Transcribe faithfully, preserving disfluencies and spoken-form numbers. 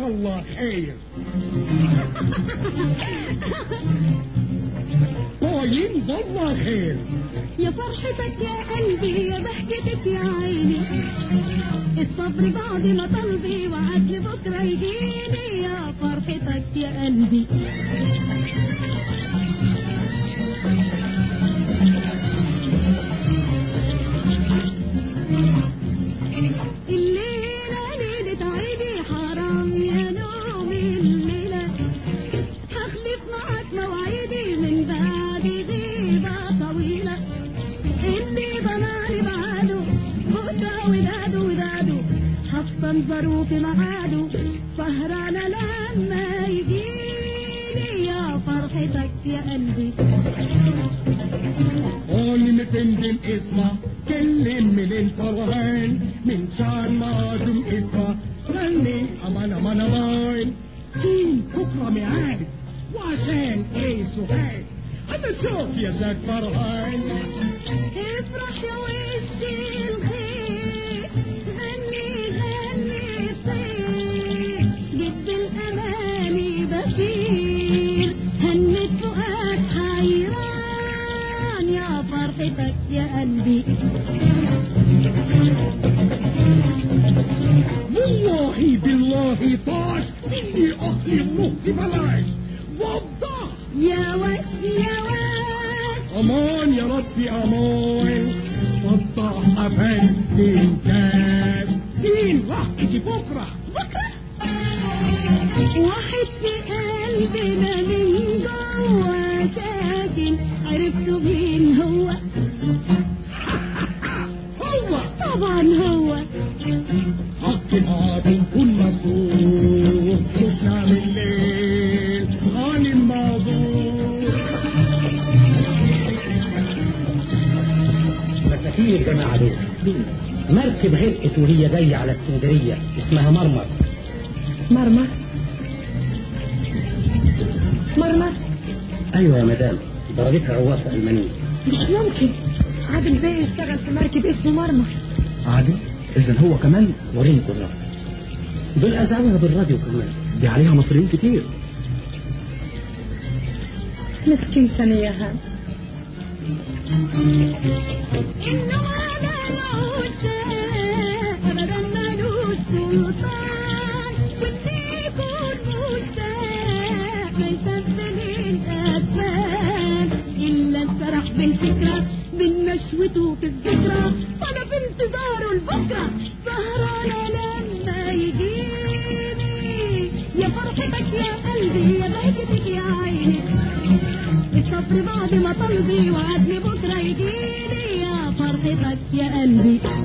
شاء الله خير. طايين والله خير. يا فرحتك يا قلبي يا ضحكتك يا عيني، الصبر بعد ما طلبي وعدل بكره يجيني. يا فرحتك يا قلبي الليلة ليلة عيدي حرام يا نوم الليلة، هخلف معاك مواعيدي من بعد غيبة طويلة. اللي ضناني بعده بكرة وداده وداده، هستنظروا في ميعاده سهرانة لما يجيلي. يا فرحتك يا قلبي قولي متندم اسمع كلم من الفرحان من شان ما دم اسمع غني امان امان امان. دين بكره ميعاد وعشان ايه سهاد انا شوف يا زاد فرحان. افرح يا وش الخير غني غني صير جد الاماني بشير هنت فؤاد حيران. يا فرحتك يا قلبي والله بالله طاش مني اخلي الروح في بلاش وضح. يا وش يا وش امان يا ربي امان. وضح افندم كاس دين راحتي بكره بكره واحد في قلبنا من جوا ساكن، عرفتوا مين هو؟ هو طبعا هو حق العاطل كل مسؤول مش نعمل الليل عن الموضوع. مساكين الجماعة دول مركب غرقت وهي جاية على اسكندرية اسمها مرمر. مرمر مرمر ايوه يا مدام، ضربتها غواصة المانية. مش ممكن عادل بيه يشتغل في مركب اسمه مرمر. عادل؟ اذا هو كمان وريني كرة. دول اذاعوها بالراديو كمان، دي عليها مصريين كتير. مسكين ثانية هان إنه هذا العود أبدا مالوش سلطان، واللي يكون مشتاق ما يسبل الأفهام إلا انسرح بالفكرة من نشوته في الذكرى. وأنا في انتظاره لبكرة سهرانة لما يجيني. يا فرحتك يا قلبي يا ضحكتك يا عيني، الصبر بعد ما طلبي وعدني بكرة يجيني. يا فرحتك يا قلبي